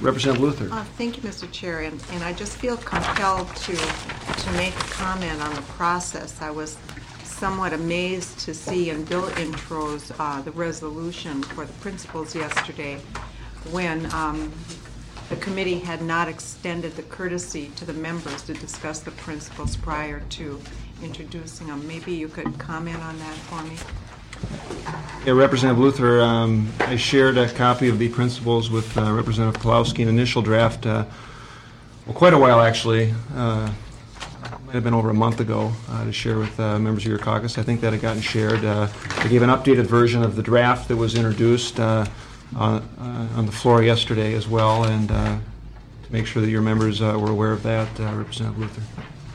Representative Luther. Thank you, Mr. Chair, and I just feel compelled to make a comment on the process. I was somewhat amazed to see in bill intros the resolution for the principals yesterday when the committee had not extended the courtesy to the members to discuss the principles prior to introducing them. Maybe you could comment on that for me. Yeah, Representative Luther, I shared a copy of the principles with Representative Pawlowski, an initial draft, quite a while actually. Might have been over a month ago to share with members of your caucus. I think that had gotten shared. I gave an updated version of the draft that was introduced on the floor yesterday as well, and to make sure that your members were aware of that, Representative Luther.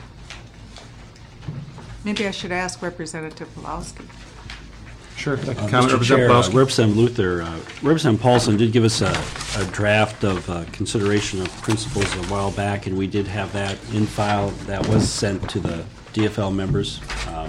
Maybe I should ask Representative Pawlowski. Sure. Comment, Mr. Chair, Representative Luther, Representative Paulson did give us a draft of consideration of principles a while back, and we did have that in file. That was sent to the DFL members.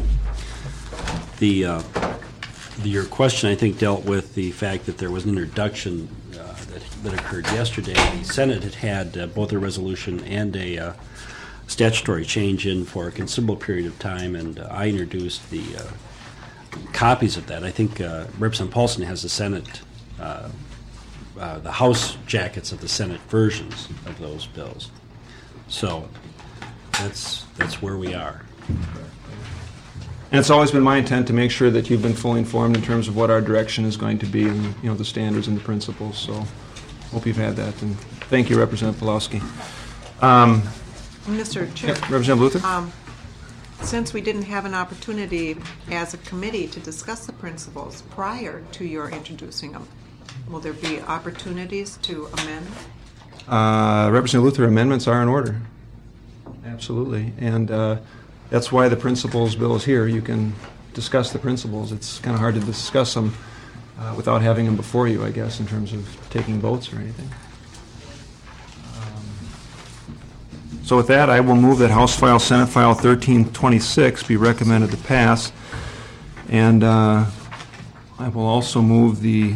Your question, I think, dealt with the fact that there was an introduction that occurred yesterday. The Senate had both a resolution and a statutory change in for a considerable period of time, and I introduced the copies of that. I think Representative Paulson has the Senate, the House jackets of the Senate versions of those bills. So that's where we are. And it's always been my intent to make sure that you've been fully informed in terms of what our direction is going to be, and the standards and the principles. So, hope you've had that. And thank you, Representative Pawlowski. Mr. Chair, Representative Luther. Since we didn't have an opportunity as a committee to discuss the principles prior to your introducing them, will there be opportunities to amend? Representative Luther, amendments are in order. Absolutely. And that's why the principles bill is here. You can discuss the principles. It's kind of hard to discuss them without having them before you, I guess, in terms of taking votes or anything. So with that, I will move that House File, Senate File 1326 be recommended to pass. And I will also move the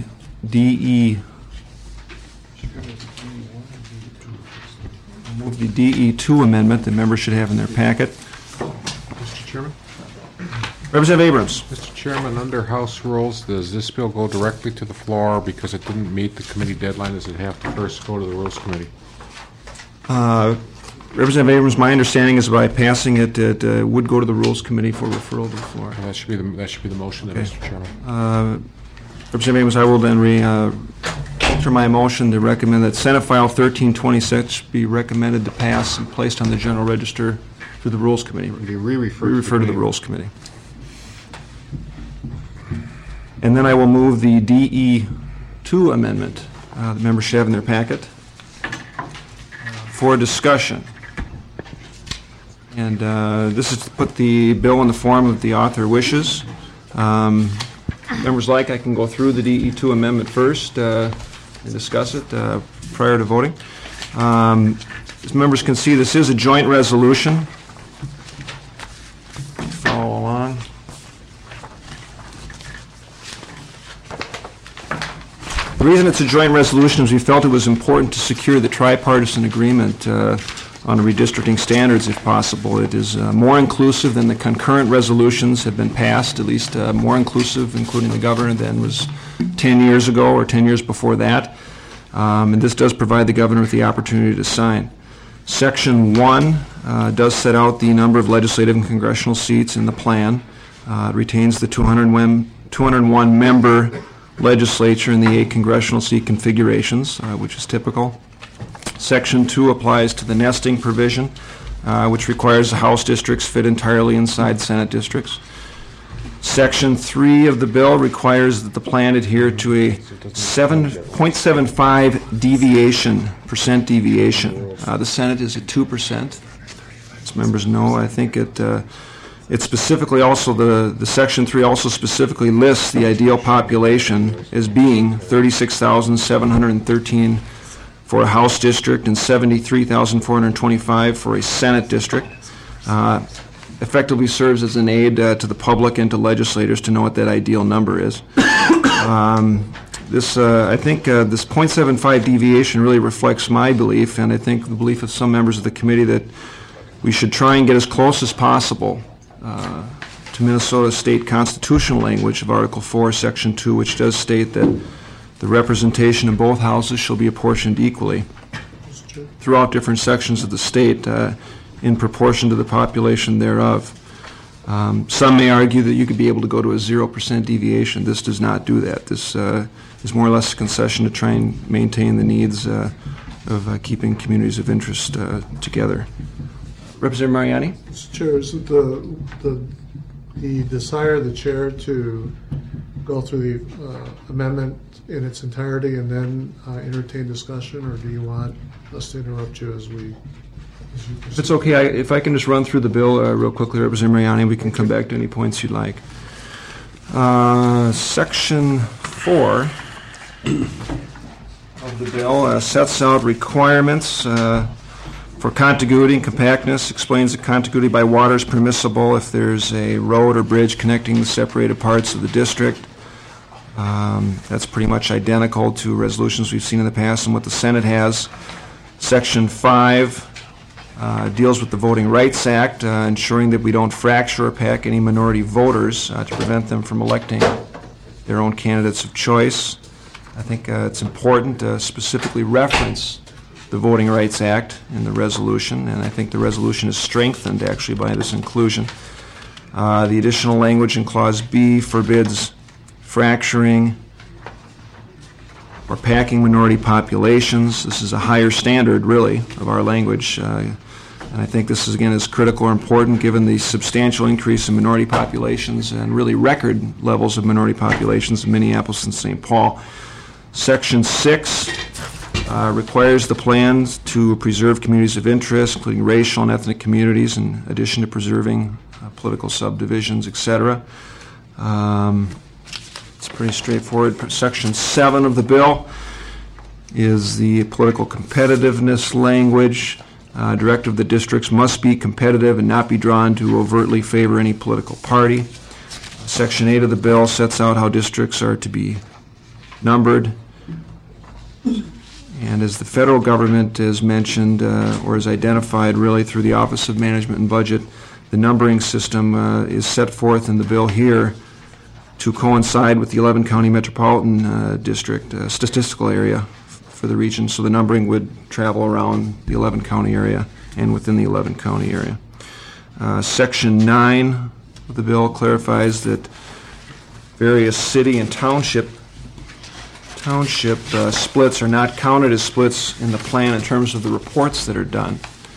DE2 amendment that members should have in their packet. Mr. Chairman? Representative Abrams. Mr. Chairman, under House rules, does this bill go directly to the floor because it didn't meet the committee deadline? Does it have to first go to the Rules Committee? Representative Abrams, my understanding is by passing it, it would go to the Rules Committee for referral to the floor. Well, that should be the motion, then, Mr. Chairman. Representative Abrams, I will then alter my motion to recommend that Senate File 1326 be recommended to pass and placed on the General Register through the Rules Committee. Be re-referred to the Rules Committee. And then I will move the DE2 amendment the members should have in their packet for discussion. And this is to put the bill in the form of the author wishes. Members like, I can go through the DE2 amendment first and discuss it prior to voting. As members can see, this is a joint resolution. Follow along. The reason it's a joint resolution is we felt it was important to secure the tripartisan agreement on redistricting standards if possible. It is more inclusive than the concurrent resolutions have been passed, at least more inclusive, including the governor, than was 10 years ago or 10 years before that. And this does provide the governor with the opportunity to sign. Section 1 does set out the number of legislative and congressional seats in the plan. It retains the 201 member legislature in the 8 congressional seat configurations, which is typical. Section 2 applies to the nesting provision, which requires the House districts fit entirely inside Senate districts. Section 3 of the bill requires that the plan adhere to a 7.75 percent deviation. The Senate is at 2%. As members know, I think it specifically also, the Section 3 also specifically lists the ideal population as being 36,713 for a House district and 73,425 for a Senate district. Effectively serves as an aid to the public and to legislators to know what that ideal number is. This, I think, this .75 deviation really reflects my belief, and I think the belief of some members of the committee, that we should try and get as close as possible to Minnesota state constitutional language of Article 4, Section 2, which does state that the representation in both houses shall be apportioned equally throughout different sections of the state in proportion to the population thereof. Some may argue that you could be able to go to a 0% deviation. This does not do that. This is more or less a concession to try and maintain the needs of keeping communities of interest together. Representative Mariani? Mr. Chair, is it the desire of the chair to go through the amendment in its entirety and then entertain discussion, or do you want us to interrupt you as you proceed? If it's okay, if I can just run through the bill real quickly, Representative Mariani, we can come back to any points you'd like. Section 4 of the bill sets out requirements for contiguity and compactness, explains that contiguity by water is permissible if there's a road or bridge connecting the separated parts of the district. That's pretty much identical to resolutions we've seen in the past and what the Senate has. Section 5 deals with the Voting Rights Act, ensuring that we don't fracture or pack any minority voters to prevent them from electing their own candidates of choice. I think it's important to specifically reference the Voting Rights Act in the resolution, and I think the resolution is strengthened actually by this inclusion. The additional language in Clause B forbids fracturing or packing minority populations. This is a higher standard, really, of our language, and I think this is, again, is critical or important given the substantial increase in minority populations and really record levels of minority populations in Minneapolis and St. Paul. Section 6 requires the plans to preserve communities of interest, including racial and ethnic communities, in addition to preserving political subdivisions, etc. It's pretty straightforward. Section 7 of the bill is the political competitiveness language. Directive of the districts must be competitive and not be drawn to overtly favor any political party. Section 8 of the bill sets out how districts are to be numbered. And as the federal government is mentioned or is identified really through the Office of Management and Budget, the numbering system is set forth in the bill here to coincide with the 11 County Metropolitan District statistical area for the region. So the numbering would travel around the 11 county area and within the 11 county area. Section 9 of the bill clarifies that various city and township splits are not counted as splits in the plan in terms of the reports that are done,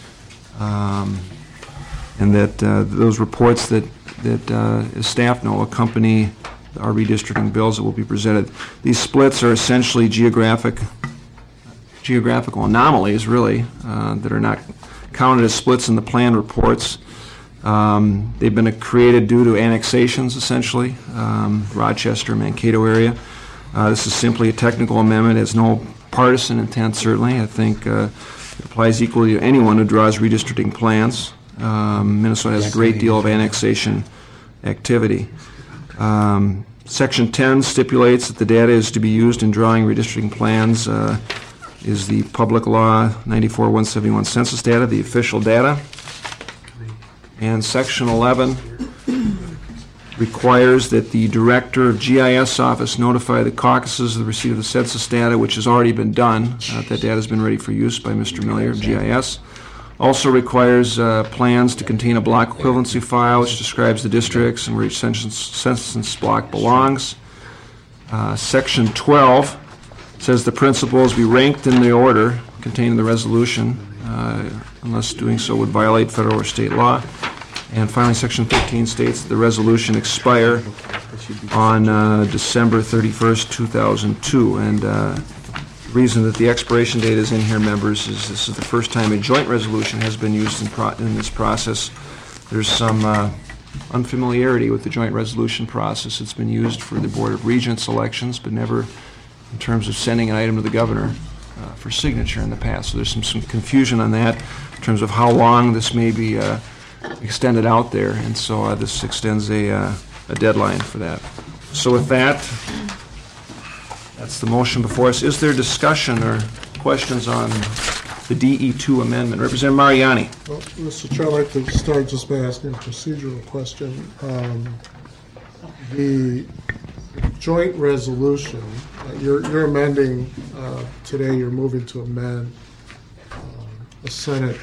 and that those reports that as staff know accompany our redistricting bills that will be presented. These splits are essentially geographical anomalies, really, that are not counted as splits in the plan reports. They've been created due to annexations, essentially, Rochester, Mankato area. This is simply a technical amendment. It has no partisan intent, certainly. I think it applies equally to anyone who draws redistricting plans. Minnesota has a great deal of annexation activity. Section 10 stipulates that the data is to be used in drawing redistricting plans is the Public Law 94-171 census data, the official data. And Section 11 requires that the Director of GIS office notify the caucuses of the receipt of the census data, which has already been done. That data has been ready for use by Mr. Millier of GIS. Also requires plans to contain a block equivalency file which describes the districts and where each census block belongs. Section 12 says the principals be ranked in the order contained in the resolution, unless doing so would violate federal or state law. And finally, Section 15 states that the resolution expire on December 31st, 2002. And the reason that the expiration date is in here, members, is this is the first time a joint resolution has been used in this process. There's some unfamiliarity with the joint resolution process. It's been used for the Board of Regents elections, but never in terms of sending an item to the governor for signature in the past. So there's some confusion on that in terms of how long this may be extended out there, and so this extends a deadline for that. So with that, That's the motion before us. Is there discussion or questions on the DE2 amendment? Representative Mariani. Well, Mr. Chair, I'd like to start just by asking a procedural question. The joint resolution, you're amending, today you're moving to amend a Senate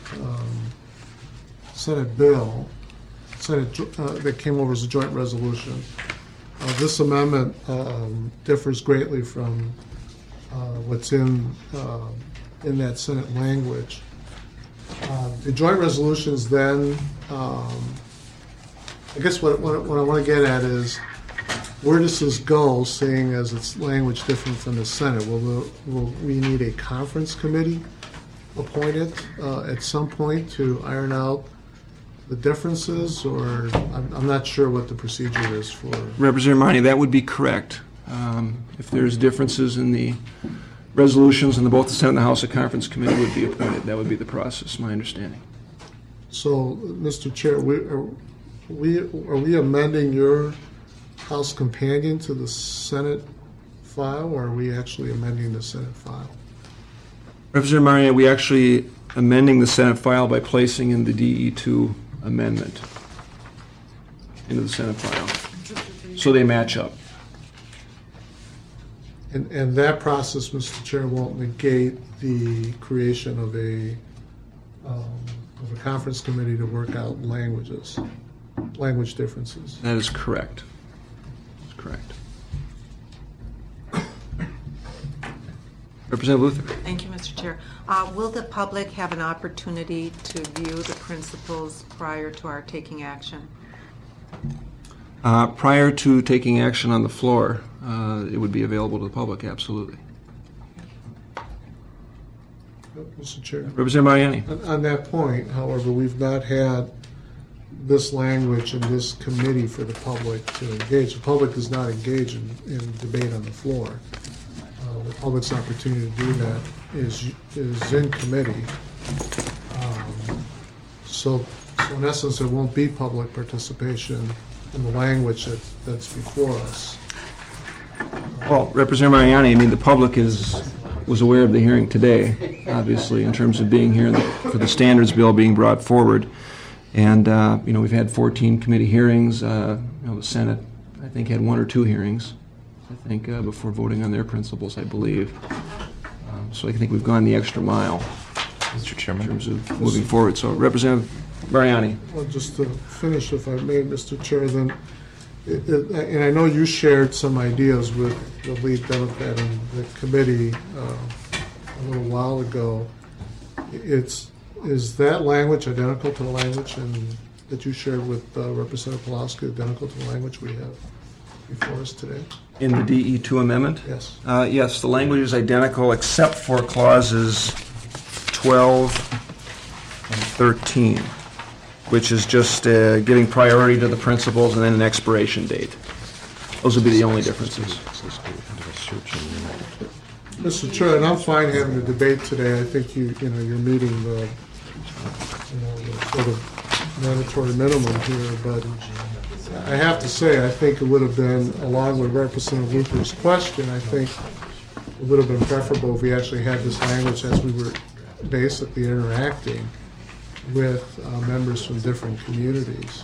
bill, that came over as a joint resolution. This amendment differs greatly from what's in that Senate language. The joint resolutions then, I guess what I want to get at is, where does this go, seeing as its language different from the Senate? Will we need a conference committee appointed at some point to iron out the differences, or I'm not sure what the procedure is for. Representative Mariani, that would be correct. If there's differences in the resolutions, and both the Senate and the House, a conference committee would be appointed. That would be the process, my understanding. So, Mr. Chair, are we amending your House companion to the Senate file, or are we actually amending the Senate file? Representative Mariani, we actually amending the Senate file by placing in the DE2 amendment into the Senate file, so they match up. And that process, Mr. Chair, won't negate the creation of a conference committee to work out language differences. That is correct. That's correct. Representative Luther. Thank you, Mr. Chair. Will the public have an opportunity to view the principles prior to our taking action? Prior to taking action on the floor, it would be available to the public, absolutely. Mr. Chair. Representative Mariani. On that point, however, we've not had this language in this committee for the public to engage. The public does not engage in debate on the floor. The public's opportunity to do that is in committee. So in essence, there won't be public participation in the language that's before us. Well, Representative Mariani, I mean, the public was aware of the hearing today, obviously, in terms of being here for the standards bill being brought forward. And, we've had 14 committee hearings. The Senate, I think, had 1 or 2 hearings, before voting on their principles, I believe. So I think we've gone the extra mile, Mr. Chairman, in terms of moving forward. So, Representative Mariani. Well, just to finish, if I may, Mr. Chair, then, and I know you shared some ideas with the lead Democrat in the committee a little while ago. Is that language identical to the language that you shared with Representative Pawlowski, identical to the language we have before us today? In the DE2 amendment? Yes. Yes, the language is identical except for clauses 12 and 13, which is just giving priority to the principles and then an expiration date. Those would be the only differences. Mr. Chair, and I'm fine having a debate today. I think you're meeting the sort of mandatory minimum here, but I have to say, I think it would have been, along with Representative Luther's question, I think it would have been preferable if we actually had this language as we were basically interacting with members from different communities.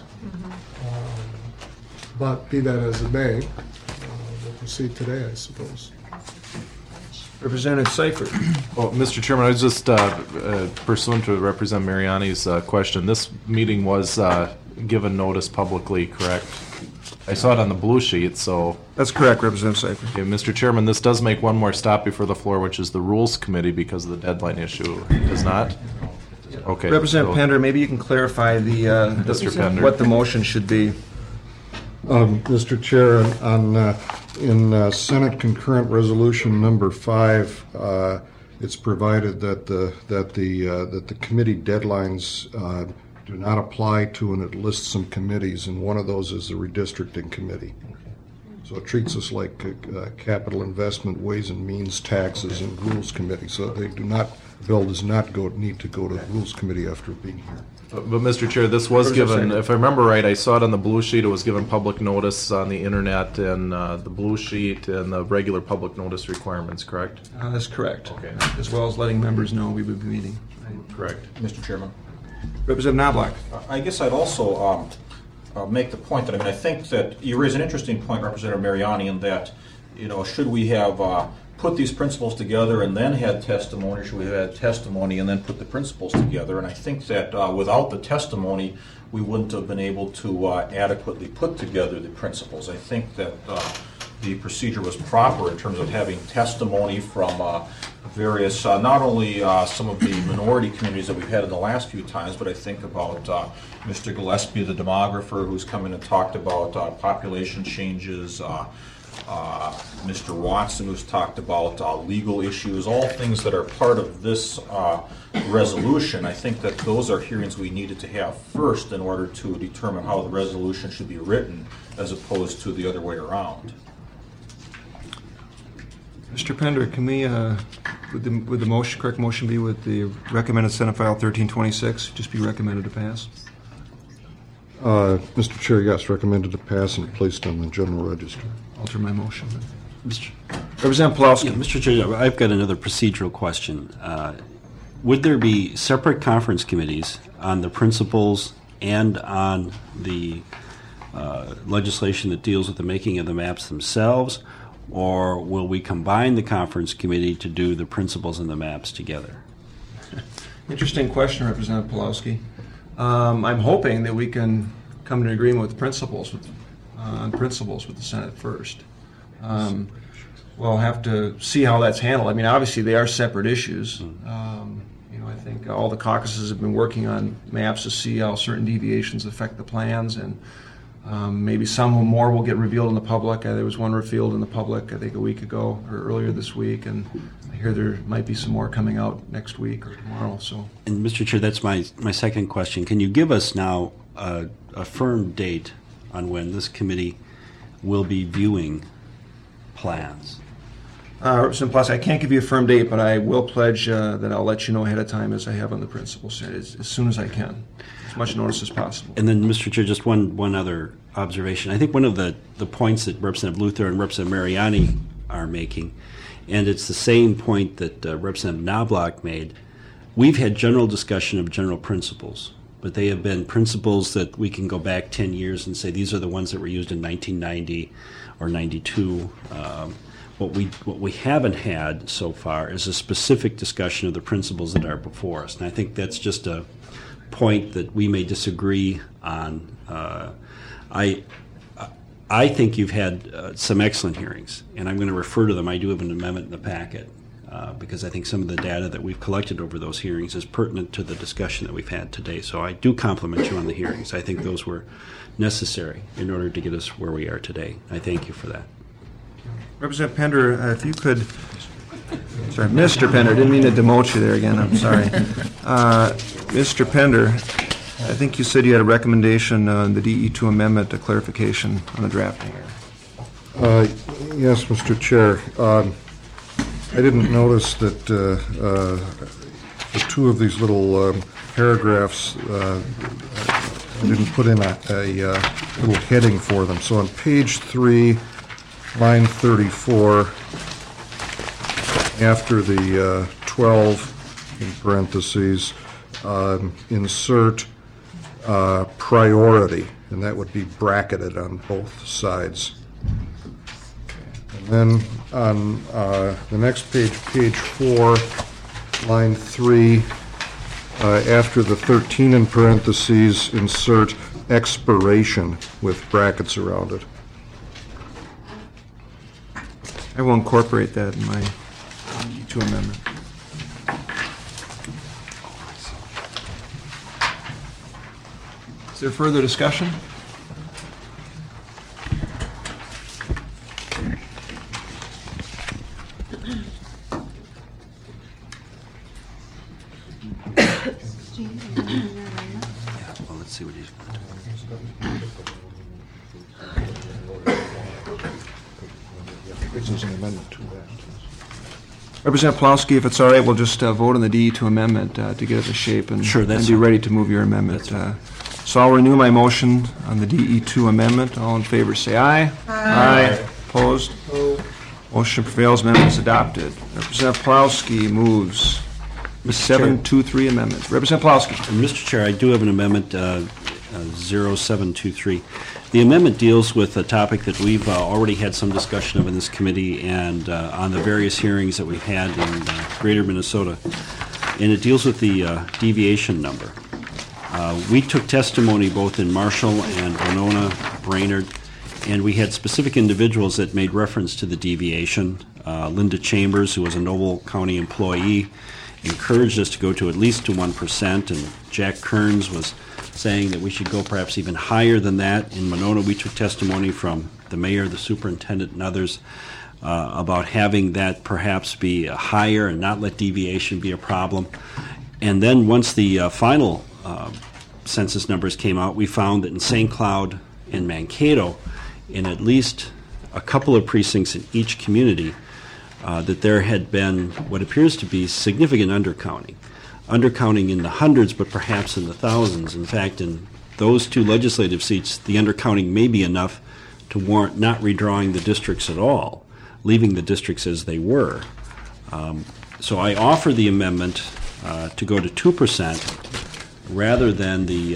But be that as it may, we'll proceed today, I suppose. Representative Seifert. well, Mr. Chairman, I was just pursuant to Representative Mariani's question. This meeting was given notice publicly, correct? I saw it on the blue sheet, so... That's correct, Representative Seifert. Okay, Mr. Chairman, this does make one more stop before the floor, which is the Rules Committee, because of the deadline issue. Does not? Okay. Representative so- Pender, maybe you can clarify Mr. Pender. what the motion should be. Mr. Chair, in Senate Concurrent Resolution Number 5, it's provided that the committee deadlines do not apply to, and it lists some committees, and one of those is the redistricting committee. So it treats us like capital investment, ways and means, taxes, and rules committee. So they do not the bill does not need to go to the Rules Committee after being here. But Mr. Chair, this was given, if I remember right, I saw it on the blue sheet, it was given public notice on the internet and the blue sheet and the regular public notice requirements, correct? That's correct. Okay. As well as letting members know we would be meeting. Correct. Mr. Chairman, Representative Knobloch. I guess I'd also make the point that, I think that you raise an interesting point, Representative Mariani, in that, should we have put these principles together and then had testimony, or should we have had testimony and then put the principles together? And I think that without the testimony, we wouldn't have been able to adequately put together the principles. I think that the procedure was proper in terms of having testimony from various, not only some of the minority communities that we've had in the last few times, but I think about Mr. Gillespie, the demographer, who's come in and talked about population changes, Mr. Watson, who's talked about legal issues, all things that are part of this resolution. I think that those are hearings we needed to have first in order to determine how the resolution should be written as opposed to the other way around. Mr. Pender, can we, would the motion, correct motion be with the recommended Senate File 1326, just be recommended to pass? Mr. Chair, yes, recommended to pass and placed on the general register. Alter my motion. Mr. Representative Pulaski. Yeah, Mr. Chair, I've got another procedural question. Would there be separate conference committees on the principles and on the legislation that deals with the making of the maps themselves, or will we combine the conference committee to do the principles and the maps together? Interesting question, Representative Pulaski. I'm hoping that we can come to an agreement with principles, on principles with the Senate first. We'll have to see how that's handled. Obviously they are separate issues. I think all the caucuses have been working on maps to see how certain deviations affect the plans, and maybe some more will get revealed in the public. There was one revealed in the public, I think, a week ago or earlier this week, and I hear there might be some more coming out next week or tomorrow. So, And Mr. Chair, that's my second question. Can you give us now a firm date on when this committee will be viewing plans? Representative Pulaski, I can't give you a firm date, but I will pledge that I'll let you know ahead of time as I have on the principles, as soon as I can, as much notice as possible. And then, Mr. Chair, just one other observation. I think one of the points that Representative Luther and Representative Mariani are making, and it's the same point that Representative Knobloch made, we've had general discussion of general principles, but they have been principles that we can go back 10 years and say these are the ones that were used in 1990 or 92. What we haven't had so far is a specific discussion of the principles that are before us. And I think that's just a point that we may disagree on. I think you've had some excellent hearings, and I'm going to refer to them. I do have an amendment in the packet because I think some of the data that we've collected over those hearings is pertinent to the discussion that we've had today. So I do compliment you on the hearings. I think those were necessary in order to get us where we are today. I thank you for that. Representative Pender, if you could, sorry, Mr. Pender, didn't mean to demote you there again, I'm sorry. Mr. Pender, I think you said you had a recommendation on the DE2 amendment, a clarification on the drafting. Yes, Mr. Chair. I didn't notice that the two of these little paragraphs, I didn't put in a little heading for them. So on page 3, line 34, after the 12 in parentheses, insert priority, and that would be bracketed on both sides. And then on the next page, page 4, line 3, after the 13 in parentheses, insert expiration with brackets around it. I will incorporate that in my DE2 amendment. Is there further discussion? Well, let's see what he's going to do. There's an amendment to that. Representative Plowski, if it's all right, we'll just vote on the DE2 amendment to get it to shape and, Sure, that's and be fine. ready to move your amendment. So I'll renew my motion on the DE2 amendment. All in favor say aye. Aye. Opposed? Motion prevails. Amendment is adopted. Representative Plowski moves the 723 amendment. Representative Plowski. Mr. Chair, I do have an amendment, 0723. The amendment deals with a topic that we've already had some discussion of in this committee and on the various hearings that we've had in greater Minnesota. And it deals with the deviation number. We took testimony both in Marshall and Winona, Brainerd, and we had specific individuals that made reference to the deviation. Linda Chambers, who was a Noble County employee, encouraged us to go to at least to 1%, and Jack Kearns was saying that we should go perhaps even higher than that. In Monona, we took testimony from the mayor, the superintendent, and others about having that perhaps be higher and not let deviation be a problem. And then once the final census numbers came out, we found that in St. Cloud and Mankato, in at least a couple of precincts in each community, that there had been what appears to be significant undercounting. Undercounting in the hundreds, but perhaps in the thousands. In fact, in those two legislative seats, the undercounting may be enough to warrant not redrawing the districts at all, leaving the districts as they were. So I offer the amendment to go to 2% rather than the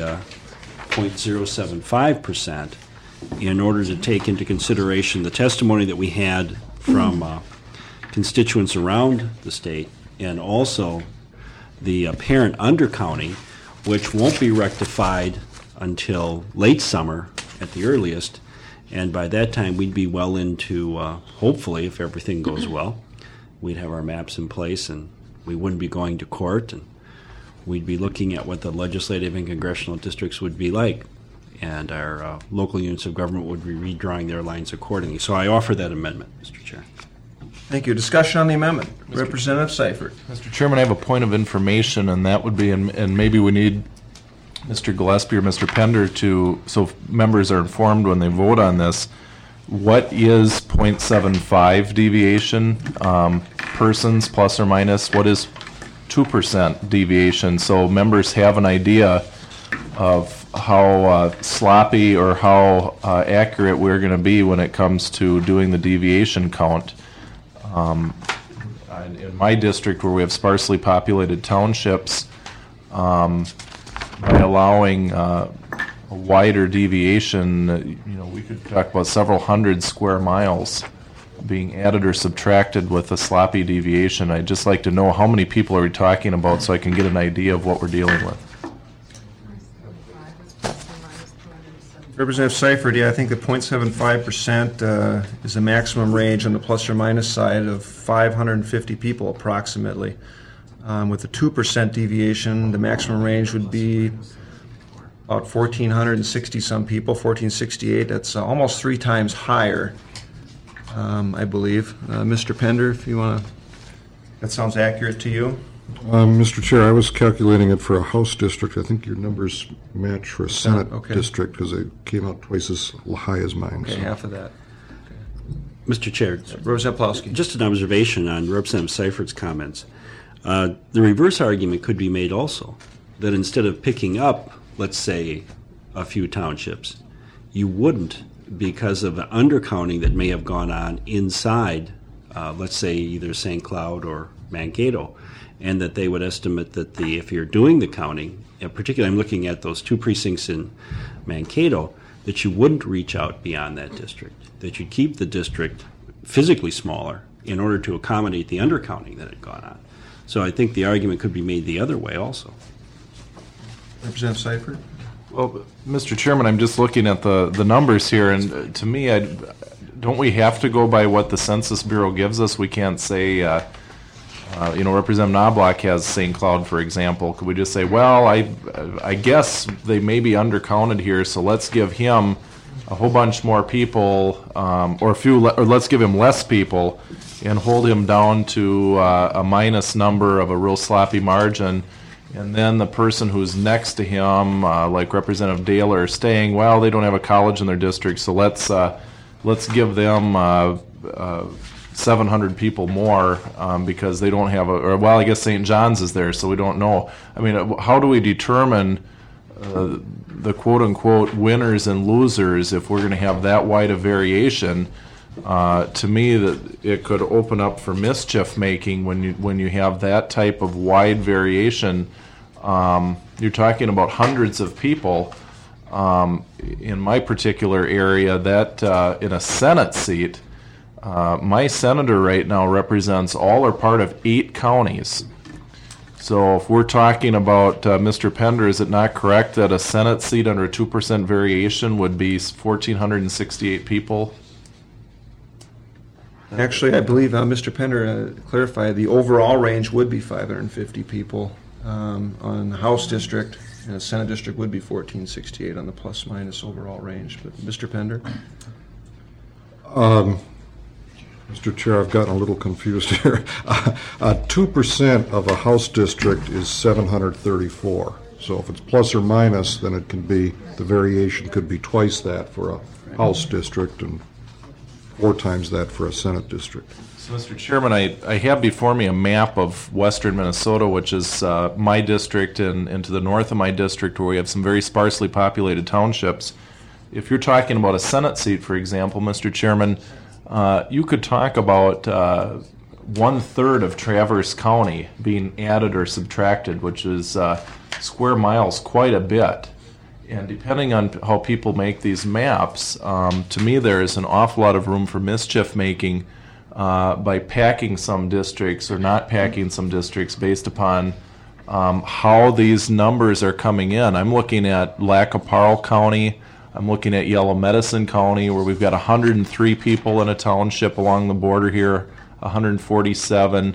0.075% in order to take into consideration the testimony that we had from constituents around the state and also the apparent undercounting, which won't be rectified until late summer at the earliest. And by that time, we'd be well into, hopefully, if everything goes well, we'd have our maps in place and we wouldn't be going to court, and we'd be looking at what the legislative and congressional districts would be like, and our local units of government would be redrawing their lines accordingly. So I offer that amendment, Mr. Chair. Thank you. Discussion on the amendment. Representative Seifert. Mr. Chairman, I have a point of information, and that would be, and maybe we need Mr. Gillespie or Mr. Pender to, so members are informed when they vote on this, what is 0.75 deviation, persons plus or minus? What is 2% deviation? So members have an idea of how sloppy or how accurate we're going to be when it comes to doing the deviation count. In my district, where we have sparsely populated townships, by allowing a wider deviation, we could talk about several hundred square miles being added or subtracted with a sloppy deviation. I'd just like to know how many people are we talking about so I can get an idea of what we're dealing with. Representative Seifert, yeah, I think the 0.75% is a maximum range on the plus or minus side of 550 people approximately. With the 2% deviation, the maximum range would be about 1,460 some people, 1,468. That's almost 3 times higher, I believe. Mr. Pender, if you want to, that sounds accurate to you? Mr. Chair, I was calculating it for a House district. I think your numbers match for a Senate okay. district because they came out twice as high as mine. Okay, so. half of that. Mr. Chair, Representative Plowski. just an observation on Representative Seifert's comments. The reverse argument could be made also, that instead of picking up, let's say, a few townships, you wouldn't because of an undercounting that may have gone on inside, let's say, either St. Cloud or Mankato, and that they would estimate that if you're doing the counting, and particularly I'm looking at those 2 precincts in Mankato, that you wouldn't reach out beyond that district, that you'd keep the district physically smaller in order to accommodate the undercounting that had gone on. So I think the argument could be made the other way also. Representative Seifert. Well, Mr. Chairman, I'm just looking at the numbers here, and to me, don't we have to go by what the Census Bureau gives us? We can't say, Representative Knobloch has St. Cloud, for example. Could we just say, well, I guess they may be undercounted here, so let's give him a whole bunch more people, or let's give him less people, and hold him down to a minus number of a real sloppy margin. And then the person who's next to him, like Representative Dahler, is saying, well, they don't have a college in their district, so let's give them 700 people more because they don't have I guess St. John's is there, so we don't know. I mean, how do we determine the quote-unquote winners and losers if we're going to have that wide a variation? To me, that it could open up for mischief making when you have that type of wide variation. You're talking about hundreds of people. In my particular area, that in a Senate seat, my senator right now represents all or part of 8 counties. So if we're talking about Mr. Pender, is it not correct that a Senate seat under a 2% variation would be 1,468 people? Actually, I believe Mr. Pender clarified the overall range would be 550 people on the House district, and the Senate district would be 1,468 on the plus-minus overall range. But Mr. Pender? Mr. Chair, I've gotten a little confused here. 2% of a House district is 734. So if it's plus or minus, then it can be, the variation could be twice that for a House district and 4 times that for a Senate district. So, Mr. Chairman, I have before me a map of western Minnesota, which is my district and to the north of my district, where we have some very sparsely populated townships. If you're talking about a Senate seat, for example, Mr. Chairman, you could talk about 1/3 of Traverse County being added or subtracted, which is square miles quite a bit. And depending on how people make these maps, to me there is an awful lot of room for mischief making by packing some districts or not packing some districts based upon how these numbers are coming in. I'm looking at Lac qui Parle County. I'm looking at Yellow Medicine County, where we've got 103 people in a township along the border here, 147,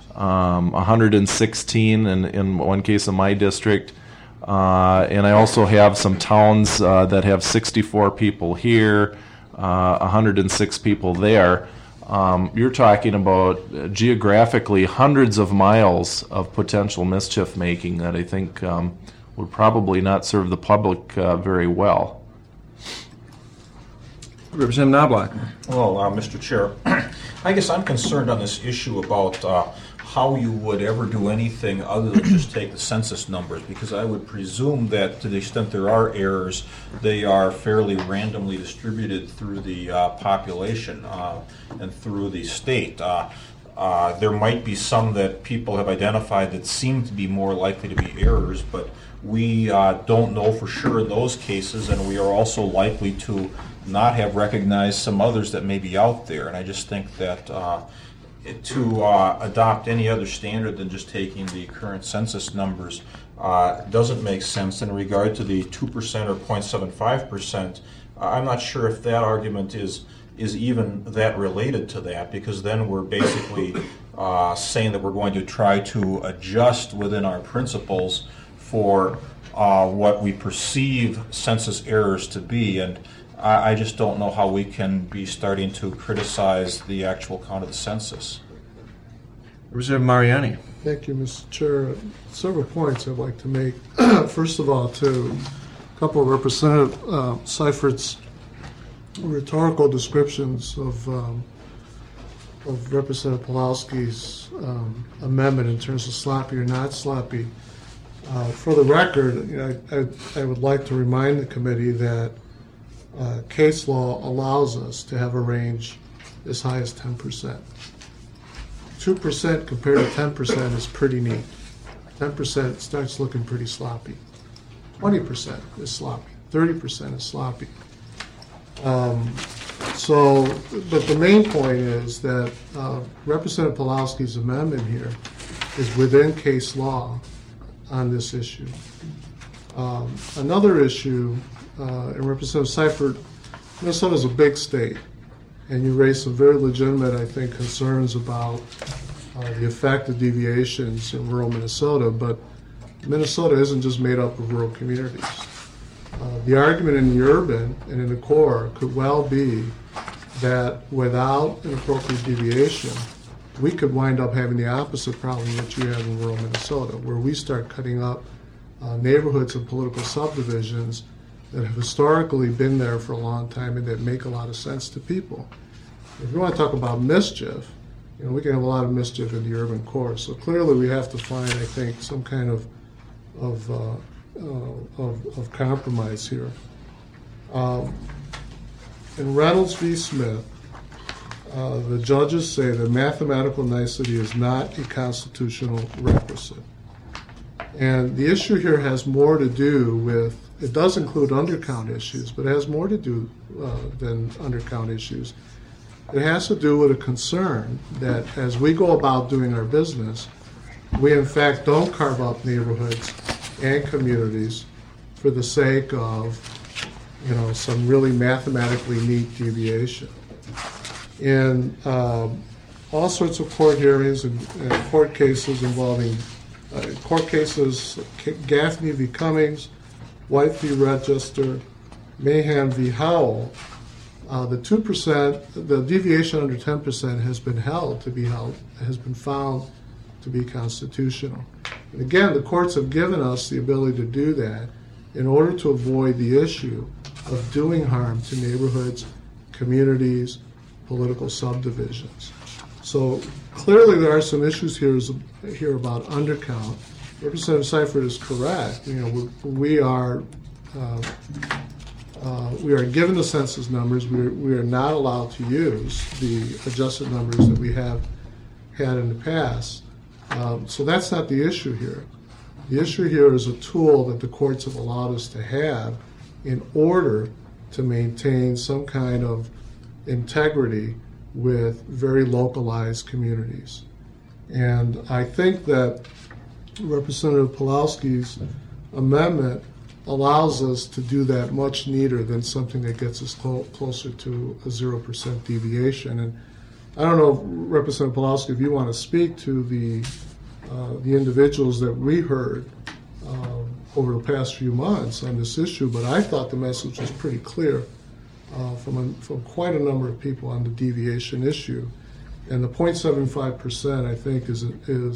116 in one case of my district. And I also have some towns that have 64 people here, 106 people there. You're talking about geographically hundreds of miles of potential mischief making that I think would probably not serve the public very well. Representative Knobloch. Well, Mr. Chair, I guess I'm concerned on this issue about how you would ever do anything other than just take the census numbers, because I would presume that to the extent there are errors, they are fairly randomly distributed through the population and through the state. There might be some that people have identified that seem to be more likely to be errors, but we don't know for sure in those cases, and we are also likely to not have recognized some others that may be out there. And I just think that to adopt any other standard than just taking the current census numbers doesn't make sense. In regard to the 2% or 0.75%, I'm not sure if that argument is even that related to that, because then we're basically saying that we're going to try to adjust within our principles for what we perceive census errors to be. And I just don't know how we can be starting to criticize the actual count of the census. Representative Mariani. Thank you, Mr. Chair. Several points I'd like to make. First of all, to a couple of Representative Seifert's rhetorical descriptions of Representative Pawlowski's amendment in terms of sloppy or not sloppy. For the record, I would like to remind the committee that case law allows us to have a range as high as 10%. 2% compared to 10% is pretty neat. 10% starts looking pretty sloppy. 20% is sloppy. 30% is sloppy. But the main point is that Representative Pawlowski's amendment here is within case law on this issue. Another issue, and Representative Seifert, Minnesota is a big state, and you raised some very legitimate, I think, concerns about the effect of deviations in rural Minnesota, but Minnesota isn't just made up of rural communities. The argument in the urban and in the core could well be that without an appropriate deviation, we could wind up having the opposite problem that you have in rural Minnesota, where we start cutting up neighborhoods and political subdivisions that have historically been there for a long time and that make a lot of sense to people. If you want to talk about mischief, we can have a lot of mischief in the urban core. So clearly, we have to find, I think, some kind of compromise here. In Reynolds v. Smith, the judges say that mathematical nicety is not a constitutional requisite. And the issue here has more to do with, it does include undercount issues, but it has more to do than undercount issues. It has to do with a concern that as we go about doing our business, we in fact don't carve up neighborhoods and communities for the sake of, some really mathematically neat deviation. In all sorts of court hearings and court cases involving Gaffney v. Cummings, White v. Register, Mahan v. Howell, the 2%, the deviation under 10% has been found to be constitutional. And again, the courts have given us the ability to do that in order to avoid the issue of doing harm to neighborhoods, communities, political subdivisions. So clearly there are some issues here about undercount. Representative Seifert is correct. We are given the census numbers. We are not allowed to use the adjusted numbers that we have had in the past. So that's not the issue here. The issue here is a tool that the courts have allowed us to have in order to maintain some kind of integrity with very localized communities. And I think that Representative Pawlowski's amendment allows us to do that much neater than something that gets us closer to a 0% deviation. And I don't know, Representative Pawlowski, if you want to speak to the individuals that we heard over the past few months on this issue, but I thought the message was pretty clear from quite a number of people on the deviation issue. And the 0.75%, I think, is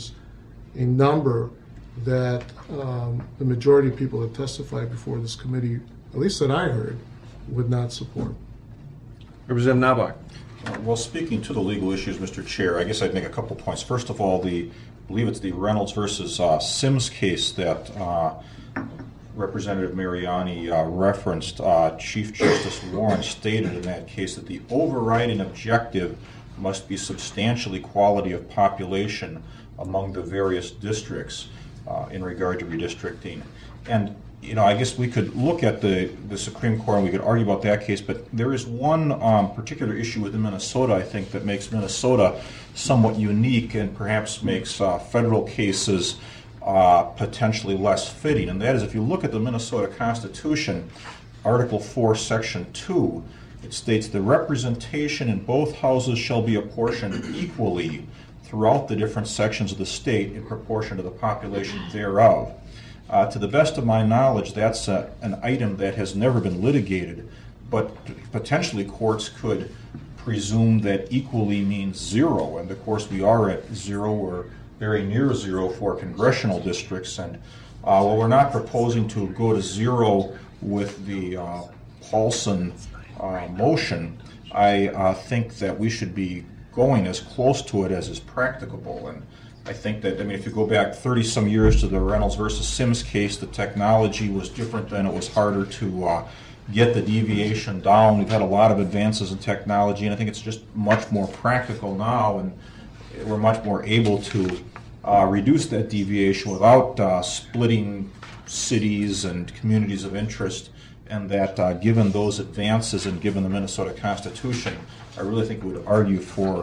a number that the majority of people that testified before this committee, at least that I heard, would not support. Representative Knobloch. Well, speaking to the legal issues, Mr. Chair, I guess I'd make a couple points. First of all, I believe it's the Reynolds versus Sims case that Representative Mariani referenced. Chief Justice Warren stated in that case that the overriding objective must be substantial equality of population among the various districts in regard to redistricting. And I guess we could look at the Supreme Court and we could argue about that case, but there is one particular issue within Minnesota, I think, that makes Minnesota somewhat unique and perhaps makes federal cases potentially less fitting. And that is, if you look at the Minnesota Constitution, Article 4, Section 2, it states the representation in both houses shall be apportioned equally throughout the different sections of the state in proportion to the population thereof. To the best of my knowledge, that's an item that has never been litigated, but potentially courts could presume that equally means zero, and of course we are at zero or very near zero for congressional districts, and while we're not proposing to go to zero with the Paulson motion, I think that we should be going as close to it as is practicable. And I think that, if you go back 30-some years to the Reynolds versus Sims case, the technology was different then. It was harder to get the deviation down. We've had a lot of advances in technology, and I think it's just much more practical now, and we're much more able to reduce that deviation without splitting cities and communities of interest, and that given those advances and given the Minnesota Constitution, I really think it would argue for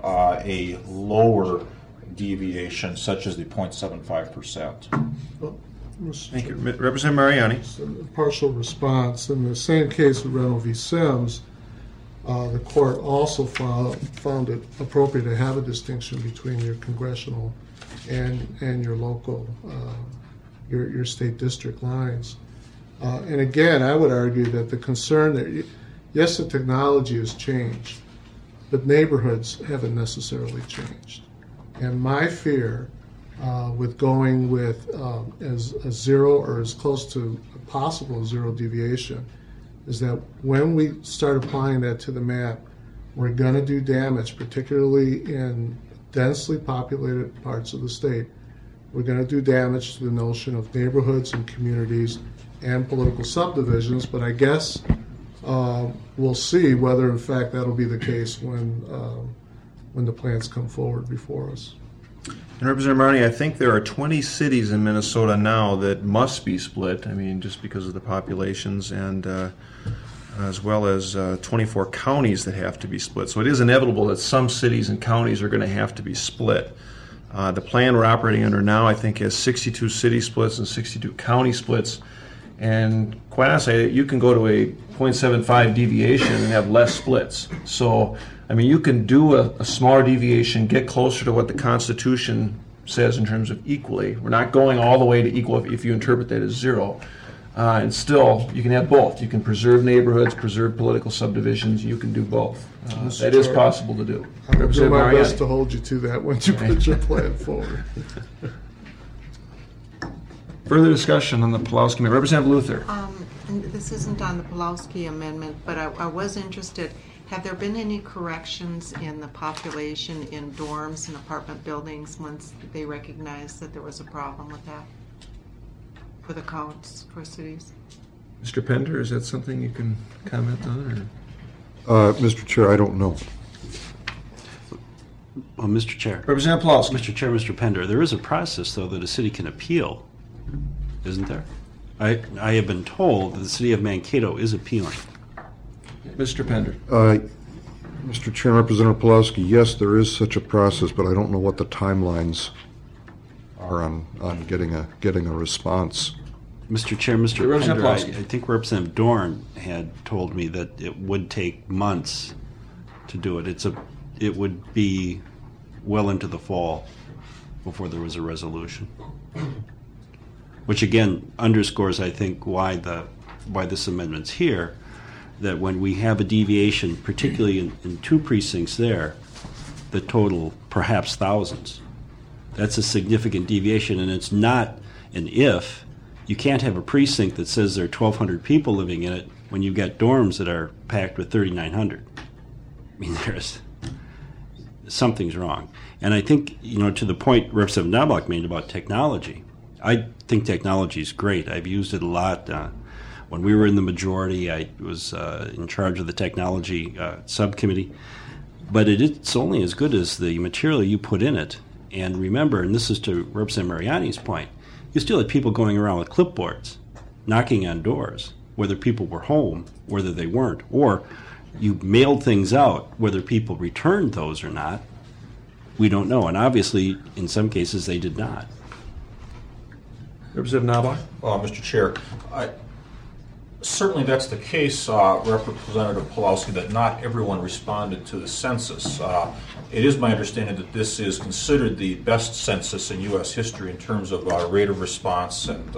a lower deviation, such as the 0.75%. Well, Thank you. Representative Mariani. A partial response. In the same case with Reynolds v. Sims, the court also found it appropriate to have a distinction between your congressional and your local, your state district lines. And again, I would argue that the concern that, yes, the technology has changed, but neighborhoods haven't necessarily changed. And my fear with going with as a zero or as close to possible zero deviation is that when we start applying that to the map, we're going to do damage, particularly in densely populated parts of the state. We're going to do damage to the notion of neighborhoods and communities and political subdivisions, but I guess we'll see whether, in fact, that'll be the case when the plans come forward before us. And Representative Marnie, I think there are 20 cities in Minnesota now that must be split, I mean, just because of the populations, and as well as 24 counties that have to be split. So it is inevitable that some cities and counties are going to have to be split. The plan we're operating under now, I think, has 62 city splits and 62 county splits. And quite honestly, you can go to a 0.75 deviation and have less splits. So, I mean, you can do a smaller deviation, get closer to what the Constitution says in terms of equally. We're not going all the way to equal if you interpret that as zero. And still, you can have both. You can preserve neighborhoods, preserve political subdivisions. You can do both. That is possible to do. I'll do my Mariani. best to hold you to that once you put your plan forward. Further discussion on the Pulaski Amendment. Representative Luther. And this isn't on the Pulaski Amendment, but I was interested. Have there been any corrections in the population in dorms and apartment buildings once they recognized that there was a problem with that for the counts for cities? Mr. Pender, is that something you can comment on? Mr. Chair, I don't know. Well, Mr. Chair. Representative Pulaski. Mr. Chair, Mr. Pender, there is a process, though, that a city can appeal, isn't there? I have been told that the city of Mankato is appealing. Mr. Pender. Mr. Chair, Representative Pulaski, yes, there is such a process, but I don't know what the timelines are on getting a response. Mr. Chair, Mr. Representative Pender, I Pulaski. think Representative Dorn had told me that it would take months to do it. It would be well into the fall before there was a resolution. Which again underscores, I think, why this amendment's here, that when we have a deviation, particularly in two precincts there, that total perhaps thousands, that's a significant deviation, and it's not an if. You can't have a precinct that says there are 1,200 people living in it when you've got dorms that are packed with 3,900. I mean, something's wrong. And I think, to the point Representative Knobloch made about technology, I think technology is great. I've used it a lot. When we were in the majority, I was in charge of the technology subcommittee. But it's only as good as the material you put in it. And remember, and this is to Representative Mariani's point, you still had people going around with clipboards, knocking on doors, whether people were home, whether they weren't. Or you mailed things out, whether people returned those or not. We don't know. And obviously, in some cases, they did not. Representative Knobloch. Mr. Chair, certainly that's the case, Representative Pulaski, that not everyone responded to the census. It is my understanding that this is considered the best census in U.S. history in terms of rate of response and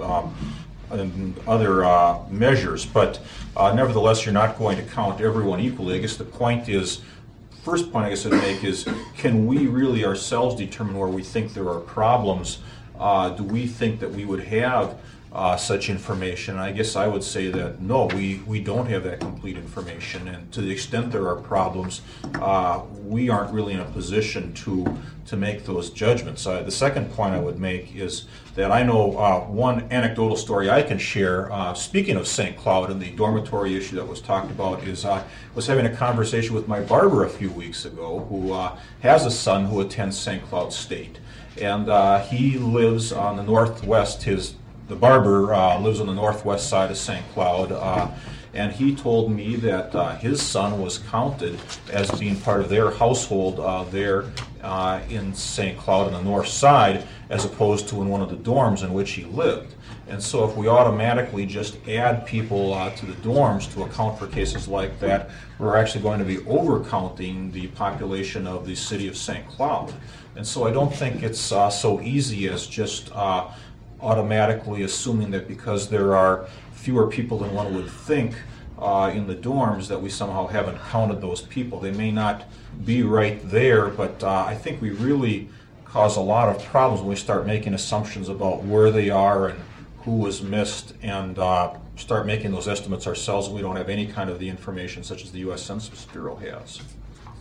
other measures, but nevertheless, you're not going to count everyone equally. I guess the point is, first point I guess I'd make is, can we really ourselves determine where we think there are problems? Do we think that we would have such information? I guess I would say that no, we don't have that complete information, and to the extent there are problems, we aren't really in a position to make those judgments. The second point I would make is that I know one anecdotal story I can share. Speaking of St. Cloud and the dormitory issue that was talked about, is I was having a conversation with my barber a few weeks ago who has a son who attends St. Cloud State. And he lives on the northwest, the barber lives on the northwest side of St. Cloud, and he told me that his son was counted as being part of their household there in St. Cloud on the north side, as opposed to in one of the dorms in which he lived. And so if we automatically just add people to the dorms to account for cases like that, we're actually going to be overcounting the population of the city of St. Cloud. And so I don't think it's so easy as just automatically assuming that because there are fewer people than one would think in the dorms that we somehow haven't counted those people. They may not be right there, but I think we really cause a lot of problems when we start making assumptions about where they are and who was missed, and start making those estimates ourselves, and we don't have any kind of the information such as the U.S. Census Bureau has.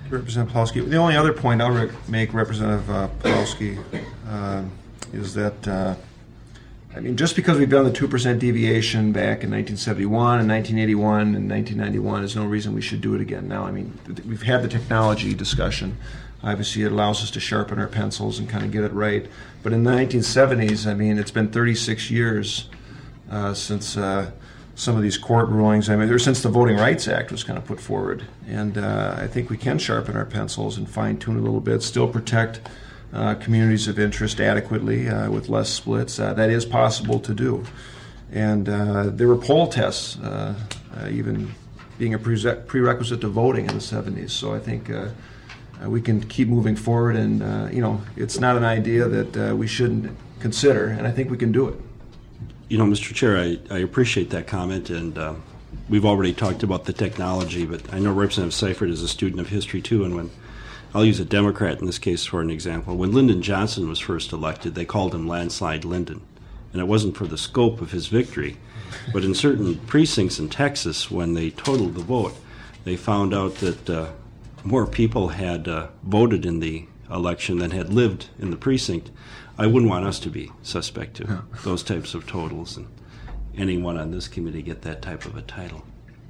Representative Pawlowski. The only other point I'll make, Representative Pawlowski, is that, just because we've done the 2% deviation back in 1971 and 1981 and 1991 is no reason we should do it again now. We've had the technology discussion. Obviously, it allows us to sharpen our pencils and kind of get it right. But in the 1970s, it's been 36 years since some of these court rulings. Since the Voting Rights Act was kind of put forward. And I think we can sharpen our pencils and fine-tune a little bit, still protect communities of interest adequately with less splits. That is possible to do. And there were poll tests, even being a prerequisite to voting in the 70s. So I think we can keep moving forward, and it's not an idea that we shouldn't consider, and I think we can do it. Mr. Chair, I appreciate that comment, and we've already talked about the technology, but I know Representative Seifert is a student of history too, and I'll use a Democrat in this case for an example. When Lyndon Johnson was first elected, they called him Landslide Lyndon, and it wasn't for the scope of his victory, but in certain precincts in Texas, when they totaled the vote, they found out that more people had voted in the election than had lived in the precinct. I wouldn't want us to be suspect to those types of totals, and anyone on this committee get that type of a title.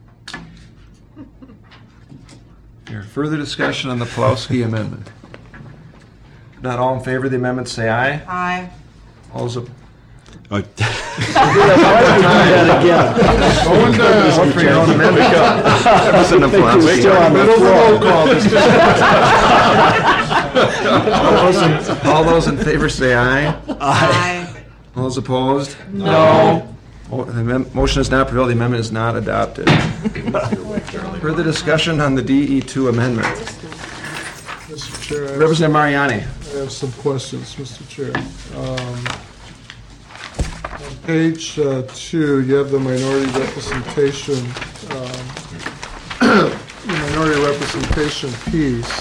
Here, further discussion on the Pawlowski amendment. If not all in favor of the amendment, say aye. Aye. All those Oh, Going down. Vote for your own amendment. Representative Pawlowski. Still on the floor. All those in favor say aye. Aye. All those opposed? No. The motion is not prevailed. The amendment is not adopted. Further discussion on the DE2 amendment. Mr. Chair, Representative Mariani. I have some questions, Mr. Chair. On page 2, you have the minority representation, piece.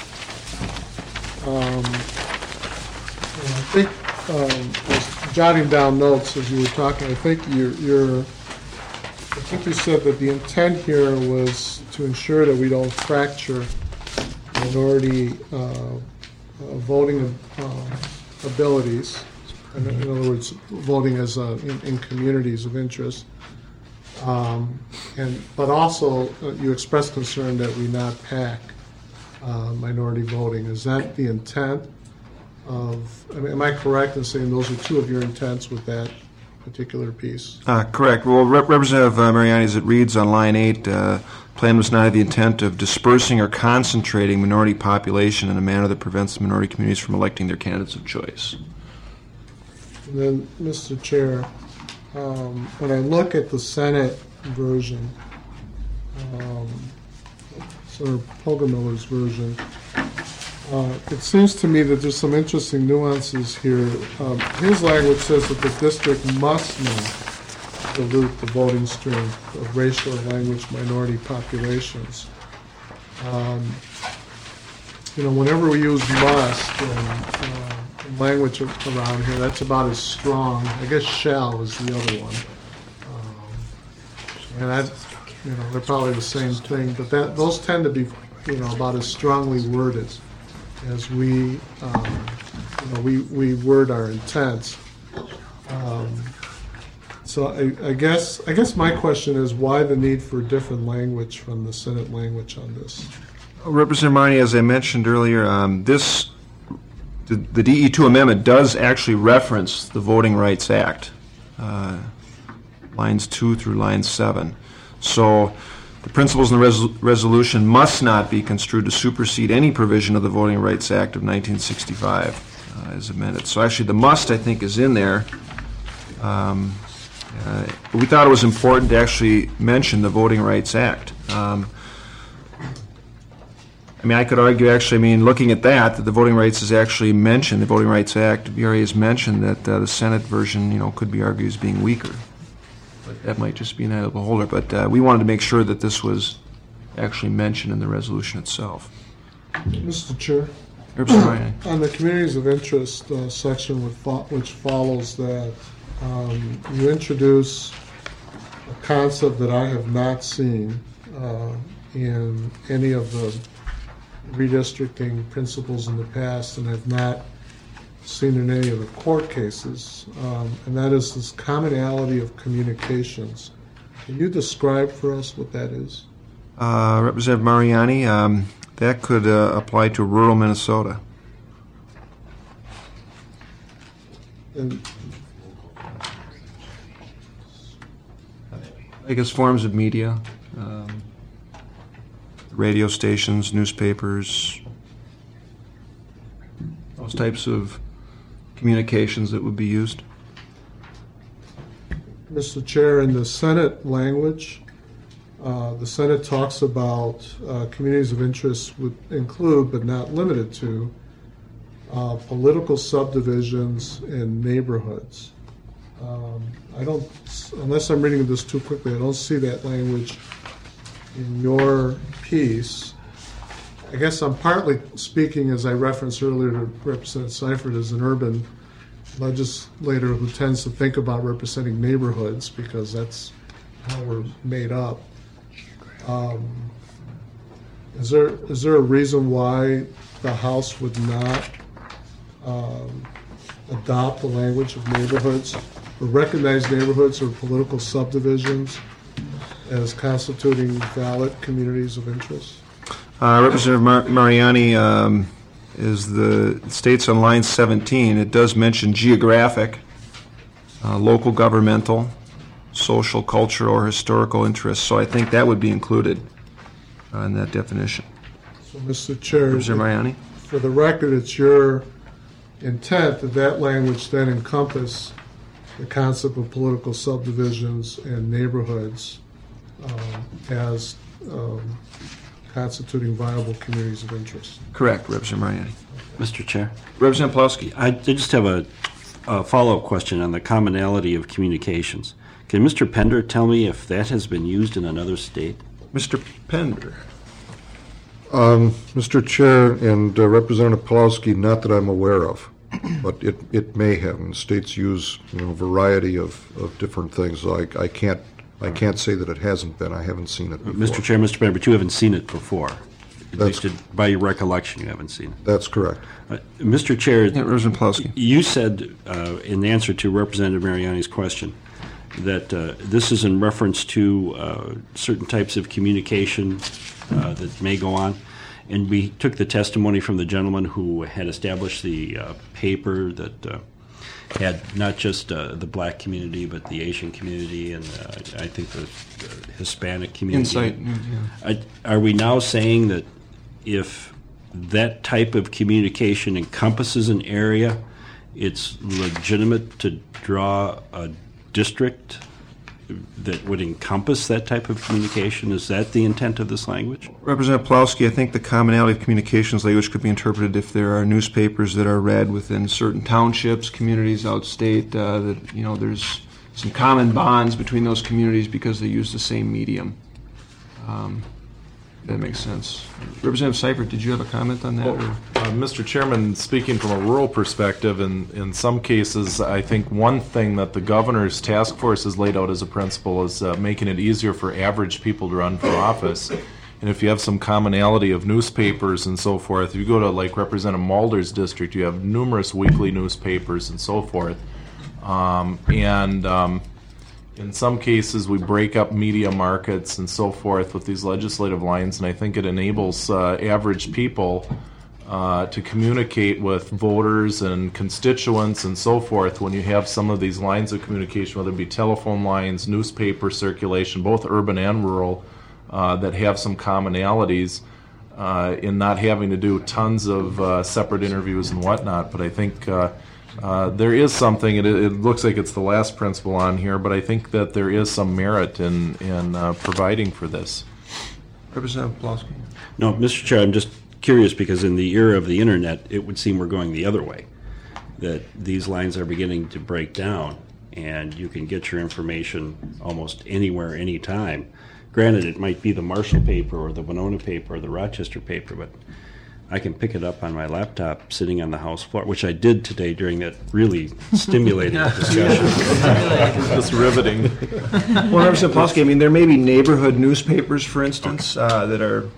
And I think, I was jotting down notes as you were talking. I think you said that the intent here was to ensure that we don't fracture minority voting abilities. In other words, voting as in communities of interest. But also, you expressed concern that we not pack minority voting. Is that the intent of? Am I correct in saying those are two of your intents with that particular piece? Correct. Well, Representative Mariani, as it reads on line 8, plan was not have the intent of dispersing or concentrating minority population in a manner that prevents minority communities from electing their candidates of choice. And then, Mr. Chair, when I look at the Senate version, Senator Poggemiller's version, it seems to me that there's some interesting nuances here. His language says that the district must not dilute the voting strength of racial or language minority populations. Whenever we use must in language around here, that's about as strong. I guess shall is the other one. And they're probably the same thing, but those tend to be, about as strongly worded as we word our intents. So I guess my question is, why the need for different language from the Senate language on this? Representative Marnie, as I mentioned earlier, the DE2 amendment does actually reference the Voting Rights Act, lines 2 through line 7. So the principles in the resolution must not be construed to supersede any provision of the Voting Rights Act of 1965 as amended. So actually the must, I think, is in there. We thought it was important to actually mention the Voting Rights Act. I could argue, actually, looking at that the Voting Rights is actually mentioned, the Voting Rights Act, VRA has mentioned that the Senate version, could be argued as being weaker. But that might just be an eye of the beholder. But we wanted to make sure that this was actually mentioned in the resolution itself. Mr. Chair, on the communities of interest section which follows that, you introduce a concept that I have not seen in any of the redistricting principles in the past, and I've not seen in any of the court cases, and that is this commonality of communications. Can you describe for us what that is? Representative Mariani, that could apply to rural Minnesota. And I guess forms of media, radio stations, newspapers, those types of communications that would be used. Mr. Chair, in the Senate language, the Senate talks about communities of interest would include, but not limited to, political subdivisions and neighborhoods. I don't, unless I'm reading this too quickly, I don't see that language in your piece. I guess I'm partly speaking, as I referenced earlier to Representative Seifert, as an urban legislator who tends to think about representing neighborhoods because that's how we're made up. Is there a reason why the House would not adopt the language of neighborhoods or recognize neighborhoods or political subdivisions as constituting valid communities of interest? Representative Mariani, is the states on line 17, it does mention geographic, local governmental, social, cultural, or historical interests. So I think that would be included in that definition. So, Mr. Chair, Representative Mariani? for the record, it's your intent that that language then encompass the concept of political subdivisions and neighborhoods as constituting viable communities of interest. Correct, Representative Mariani. Mr. Chair, Representative Plowski. I just have a follow-up question on the commonality of communications. Can Mr. Pender tell me if that has been used in another state? Mr. Pender. Mr. Chair and Representative Pawlowski, not that I'm aware of, but it may have. And states use a variety of different things. So I can't say that it hasn't been. I haven't seen it before. Mr. Chair, Mr. Pender, but you haven't seen it before. At That's- least by your recollection, you haven't seen it. That's correct. Mr. Chair, Yeah, Representative Plowski. you said in the answer to Representative Mariani's question that this is in reference to certain types of communication that may go on. And we took the testimony from the gentleman who had established the paper that had not just the black community, but the Asian community and I think the Hispanic community. Insight. Yeah. Are we now saying that if that type of communication encompasses an area, it's legitimate to draw a district that would encompass that type of communication? Is that the intent of this language? Representative Plowski, I think the commonality of communications language could be interpreted if there are newspapers that are read within certain townships, communities outstate, that, there's some common bonds between those communities because they use the same medium. That makes sense. Representative Seifert, did you have a comment on that? or? Mr. Chairman, speaking from a rural perspective, in some cases, I think one thing that the governor's task force has laid out as a principle is making it easier for average people to run for office. And if you have some commonality of newspapers and so forth, if you go to like Representative Mulder's district, you have numerous weekly newspapers and so forth. In some cases, we break up media markets and so forth with these legislative lines, and I think it enables average people to communicate with voters and constituents and so forth when you have some of these lines of communication, whether it be telephone lines, newspaper circulation, both urban and rural, that have some commonalities in not having to do tons of separate interviews and whatnot. But I think there is something, it looks like it's the last principle on here, but I think that there is some merit in providing for this. Representative Plowski. No, Mr. Chair, I'm just curious because in the era of the internet, it would seem we're going the other way, that these lines are beginning to break down and you can get your information almost anywhere, anytime. Granted, it might be the Marshall paper or the Winona paper or the Rochester paper, but I can pick it up on my laptop sitting on the House floor, which I did today during that really stimulating discussion. Just riveting. Well, Representative Plowski, there may be neighborhood newspapers, for instance, that are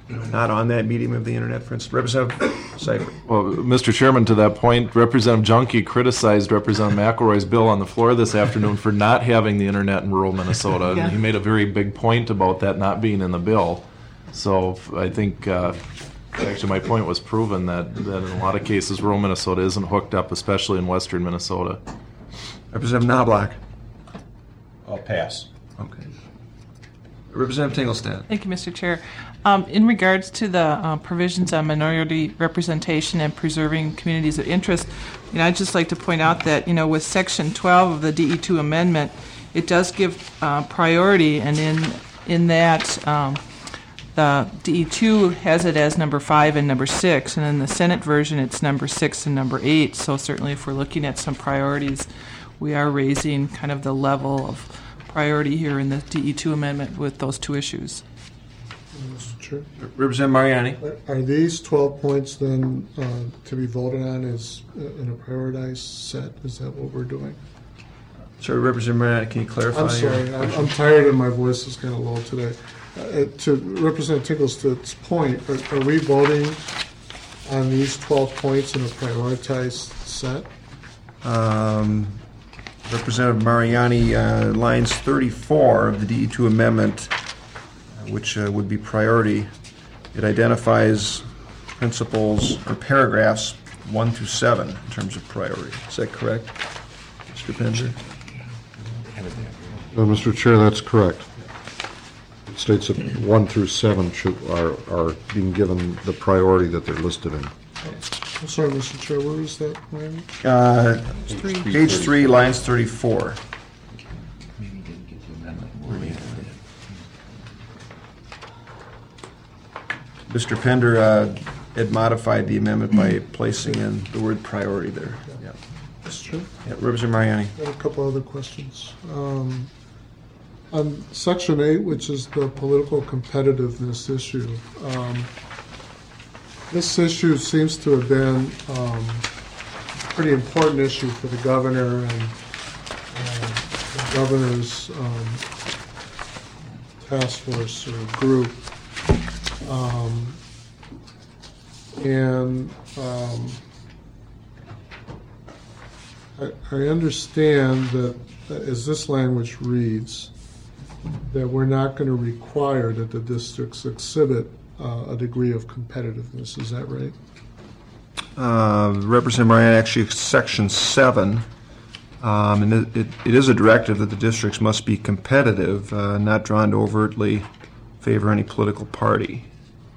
not on that medium of the internet, for instance. Representative Seifert. Well, Mr. Chairman, to that point, Representative Junkie criticized Representative McElroy's bill on the floor this afternoon for not having the internet in rural Minnesota. And he made a very big point about that not being in the bill. So I think, actually, my point was proven that in a lot of cases, rural Minnesota isn't hooked up, especially in western Minnesota. Representative Knobloch. I'll pass. Okay. Representative Tingelstad. Thank you, Mr. Chair. In regards to the provisions on minority representation and preserving communities of interest, I'd just like to point out that, with Section 12 of the DE2 amendment, it does give priority, and in that, the DE2 has it as number 5 and number 6, and in the Senate version, it's number 6 and number 8. So certainly, if we're looking at some priorities, we are raising kind of the level of priority here in the DE2 amendment with those two issues. Mr. Chair. Representative Mariani. Are these 12 points then to be voted on as in a prioritized set? Is that what we're doing? Sorry, Representative Mariani, can you clarify? I'm sorry. I'm tired and my voice is kind of low today. To Representative Tingelstad's point, are we voting on these 12 points in a prioritized set? Representative Mariani, lines 34 of the DE2 amendment, which would be priority. It identifies principles or paragraphs 1 through 7 in terms of priority. Is that correct, Mr. Pender? Mr. Chair, that's correct. It states that 1 through 7 are being given the priority that they're listed in. I'm sorry, Mr. Chair, where is that? Page 3, lines 34. Mr. Pender had modified the amendment by placing in the word priority there. Yeah. That's true. Yeah, Representative Mariani. I have a couple other questions. On Section 8, which is the political competitiveness issue, this issue seems to have been a pretty important issue for the governor and the governor's task force or group. I understand that, as this language reads, that we're not going to require that the districts exhibit a degree of competitiveness. Is that right? Representative Mariani, actually, Section 7, and it is a directive that the districts must be competitive, not drawn to overtly favor any political party.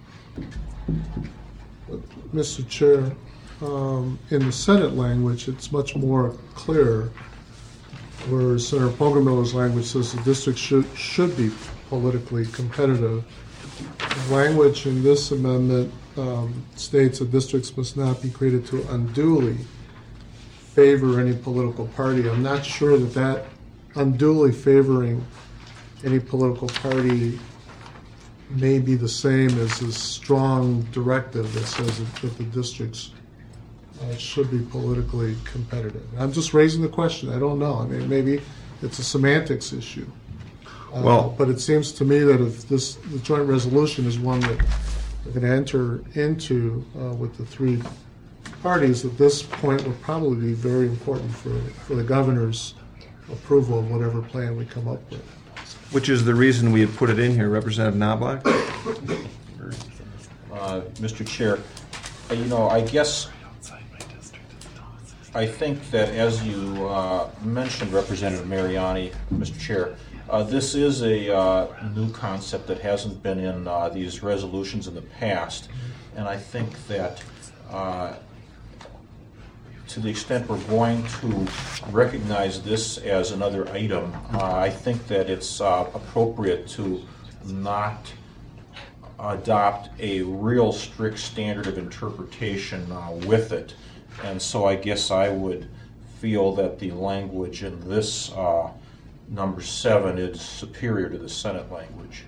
Mr. Chair, in the Senate language, it's much more clear, where Senator Poggemiller's language says the district should be politically competitive. The language in this amendment states that districts must not be created to unduly favor any political party. I'm not sure that unduly favoring any political party may be the same as a strong directive that says that the districts should be politically competitive. I'm just raising the question. I don't know. I mean, maybe it's a semantics issue. But it seems to me that if the joint resolution is one that we're going to enter into with the three parties, at this point would probably be very important for the governor's approval of whatever plan we come up with. Which is the reason we have put it in here, Representative Knobloch? Mr. Chair, I think that as you mentioned, Representative Mariani, Mr. Chair, this is a new concept that hasn't been in these resolutions in the past, and I think that to the extent we're going to recognize this as another item, I think that it's appropriate to not adopt a real strict standard of interpretation with it. And so I guess I would feel that the language in this number 7 is superior to the Senate language.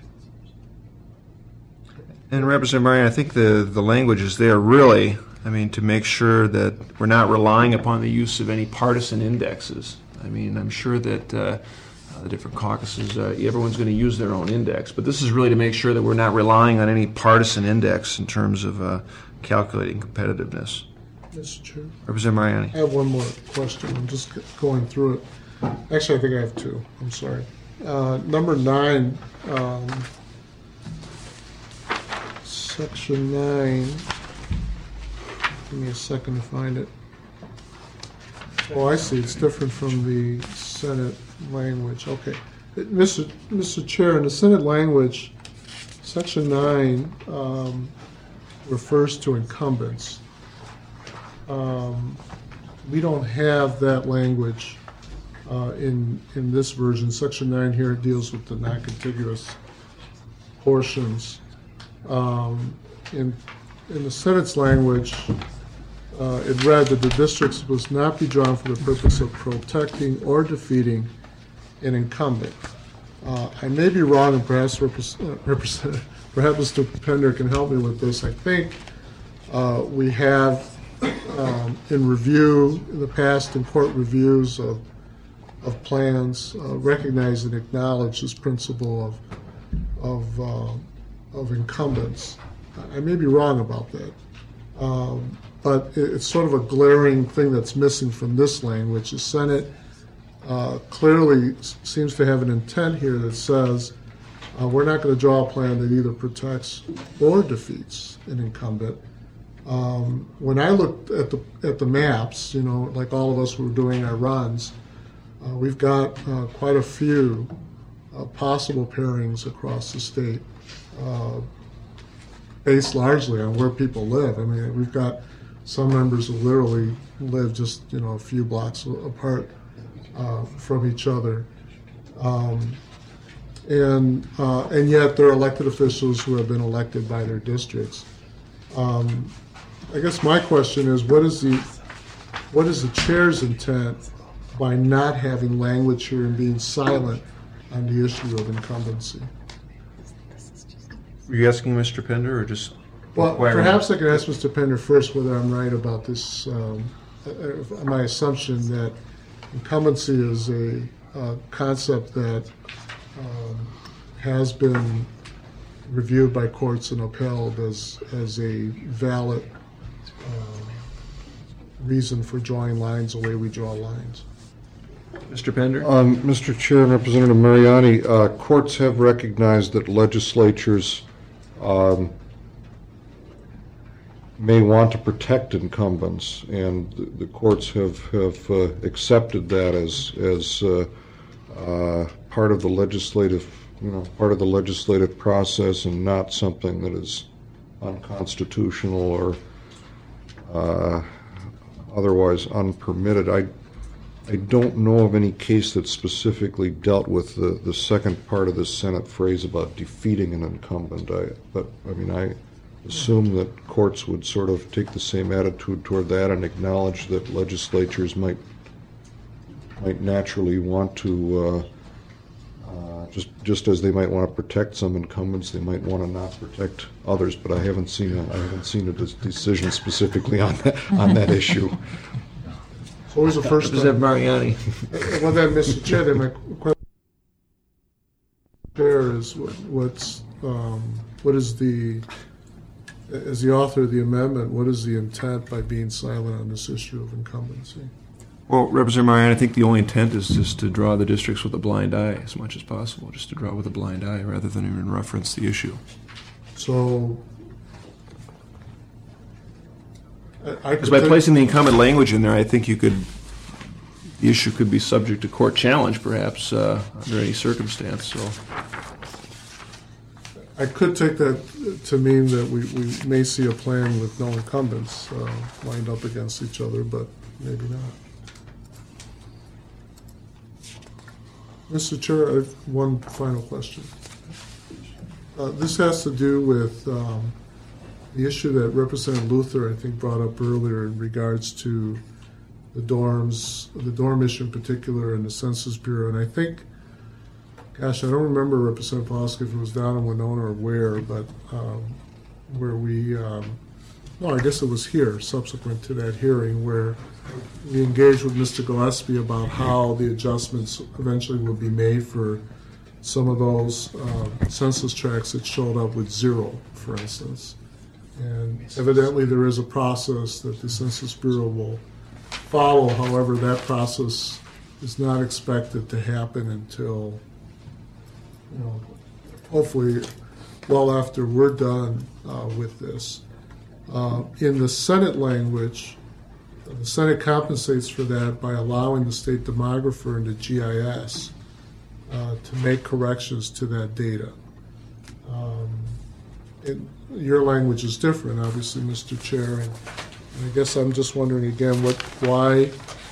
And Representative Mariani, I think the language is there really, to make sure that we're not relying upon the use of any partisan indexes. I'm sure that the different caucuses, everyone's going to use their own index. But this is really to make sure that we're not relying on any partisan index in terms of calculating competitiveness. Mr. Chair. Representative Mariani. I have one more question. I'm just going through it. Actually, I think I have two. I'm sorry. Number 9, Section 9. Give me a second to find it. Oh, I see. It's different from the Senate language. Okay. Mr. Chair, in the Senate language, Section 9 refers to incumbents. We don't have that language in this version. Section 9 here deals with the non-contiguous portions. In the Senate's language, it read that the districts must not be drawn for the purpose of protecting or defeating an incumbent. I may be wrong, and perhaps Mr. Pender can help me with this. I think we have, in review in the past, in court reviews of plans, recognized and acknowledged this principle of incumbents. I may be wrong about that. But it's sort of a glaring thing that's missing from this language. The Senate clearly seems to have an intent here that says we're not going to draw a plan that either protects or defeats an incumbent. When I looked at the maps, like all of us who were doing our runs, we've got quite a few possible pairings across the state, based largely on where people live. I mean, we've got some members who literally live just a few blocks apart from each other, and yet they're elected officials who have been elected by their districts. I guess my question is, what is the chair's intent by not having language here and being silent on the issue of incumbency? Were you asking Mr. Pender or just? Well, perhaps I could ask Mr. Pender first whether I'm right about this. My assumption that incumbency is a concept that has been reviewed by courts and upheld as a valid reason for drawing lines the way we draw lines. Mr. Pender? Mr. Chair and Representative Mariani, courts have recognized that legislatures may want to protect incumbents, and the courts have accepted that as part of the legislative process, and not something that is unconstitutional or otherwise unpermitted. I don't know of any case that specifically dealt with the second part of the Senate phrase about defeating an incumbent. I assume that courts would sort of take the same attitude toward that and acknowledge that legislatures might naturally want to, just as they might want to protect some incumbents, they might want to not protect others. But I haven't seen a decision specifically on that issue. So who's the first Representative Mariani. Well, then, Mr. Chair, then my question is what is the, as the author of the amendment, what is the intent by being silent on this issue of incumbency? Well, Representative Mariani, I think the only intent is just to draw the districts with a blind eye as much as possible, just to draw with a blind eye rather than even reference the issue. So, because by placing the incumbent language in there, I think the issue could be subject to court challenge, perhaps, under any circumstance. So, I could take that to mean that we may see a plan with no incumbents lined up against each other, but maybe not. Mr. Chair, I have one final question. This has to do with the issue that Representative Luther, I think, brought up earlier in regards to the dorms, the dorm issue in particular, and the Census Bureau. And I think, gosh, I don't remember, Representative Pawlowski, if it was down in Winona or where, but where we, no, I guess it was here, subsequent to that hearing, where we engaged with Mr. Gillespie about how the adjustments eventually will be made for some of those census tracts that showed up with 0, for instance. And evidently there is a process that the Census Bureau will follow. However, that process is not expected to happen until, hopefully well after we're done with this. In the Senate language, the Senate compensates for that by allowing the state demographer and the GIS to make corrections to that data. Your language is different, obviously, Mr. Chair, and I guess I'm just wondering again why,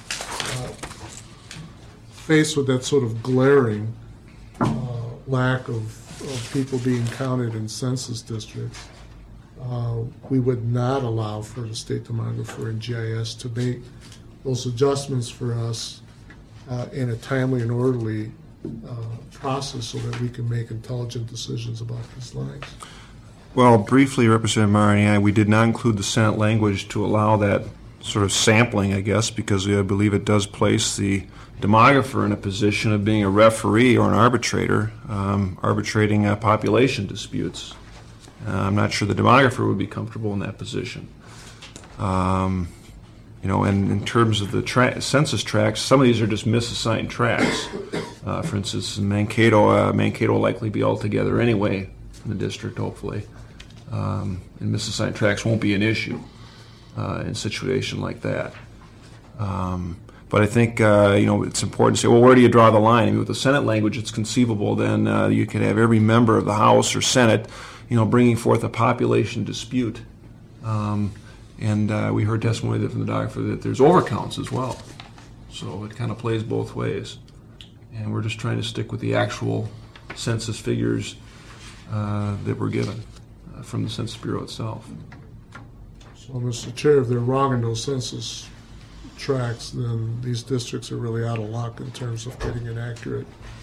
faced with that sort of glaring lack of people being counted in census districts, we would not allow for the state demographer and GIS to make those adjustments for us in a timely and orderly process so that we can make intelligent decisions about these lines. Well, briefly, Representative Mariani, we did not include the Senate language to allow that sort of sampling, I guess, because I believe it does place the demographer in a position of being a referee or an arbitrator, arbitrating population disputes. I'm not sure the demographer would be comfortable in that position. And in terms of the census tracts, some of these are just misassigned tracts. For instance, in Mankato will likely be all together anyway in the district, hopefully. And misassigned tracts won't be an issue in a situation like that. But I think, it's important to say, well, where do you draw the line? I mean, with the Senate language, it's conceivable then you could have every member of the House or Senate, bringing forth a population dispute. And we heard testimony from the doctor that there's overcounts as well. So it kind of plays both ways. And we're just trying to stick with the actual census figures that were given from the Census Bureau itself. So, Mr. Chair, if they're wrong in those census tracts, then these districts are really out of luck in terms of getting an accurate.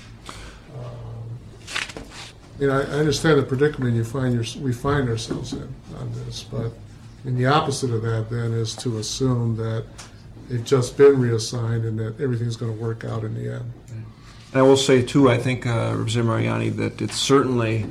I understand the predicament we find ourselves in on this, but the opposite of that then is to assume that they've just been reassigned and that everything's going to work out in the end. And I will say, too, I think, Representative Mariani, that it's certainly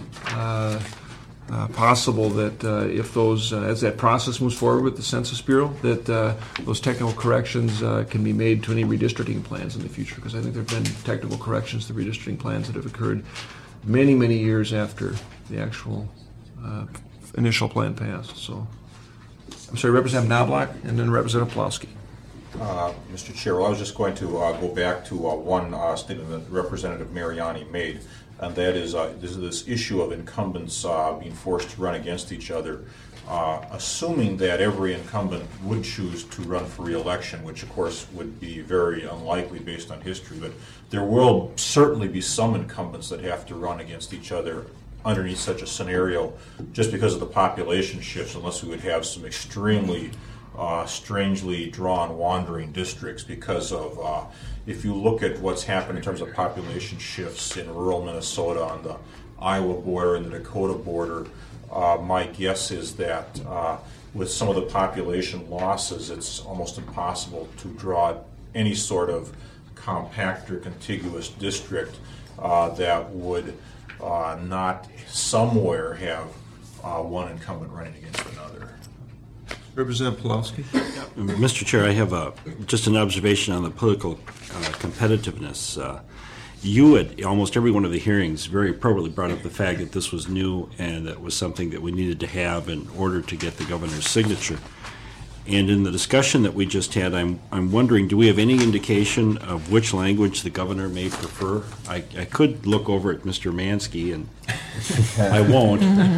possible that if those, as that process moves forward with the Census Bureau, that those technical corrections can be made to any redistricting plans in the future, because I think there have been technical corrections to redistricting plans that have occurred many, many years after the actual initial plan passed. So, I'm sorry, Representative Knobloch, and then Representative Plowski. Mr. Chair, well, I was just going to go back to one statement that Representative Mariani made, and that is this issue of incumbents being forced to run against each other, assuming that every incumbent would choose to run for re-election, which of course would be very unlikely based on history, but there will certainly be some incumbents that have to run against each other underneath such a scenario just because of the population shifts, unless we would have some extremely strangely drawn wandering districts because of, if you look at what's happened in terms of population shifts in rural Minnesota on the Iowa border and the Dakota border, my guess is that with some of the population losses, it's almost impossible to draw any sort of compact or contiguous district that would not somewhere have one incumbent running against another. Representative Pulaski. Mr. Chair, I have just an observation on the political competitiveness. You at almost every one of the hearings very appropriately brought up the fact that this was new and that was something that we needed to have in order to get the governor's signature. And in the discussion that we just had, I'm wondering, do we have any indication of which language the governor may prefer? I could look over at Mr. Mansky, and I won't.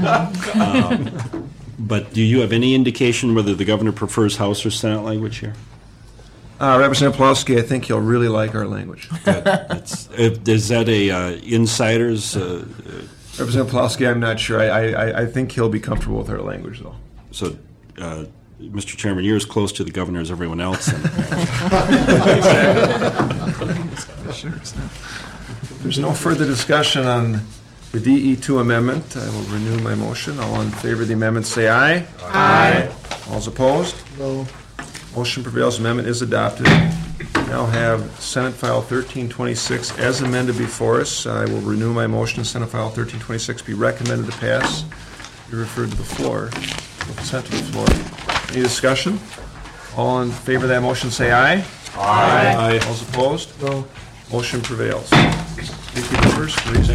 But do you have any indication whether the governor prefers House or Senate language here? Representative Pulaski, I think he'll really like our language. Is that a insider's? Representative Pulaski, I'm not sure. I think he'll be comfortable with our language, though. So, Mr. Chairman, you're as close to the governor as everyone else. There's no further discussion on the DE2 amendment. I will renew my motion. All in favor of the amendment say aye. Aye. All opposed? No. Motion prevails, amendment is adopted. We now have Senate File 1326 as amended before us. I will renew my motion, Senate File 1326 be recommended to pass, be referred to the floor, sent to the floor. Any discussion? All in favor of that motion, say aye. Aye. All opposed? No. Motion prevails. Thank you, members. Please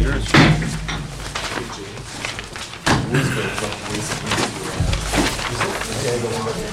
adjourn.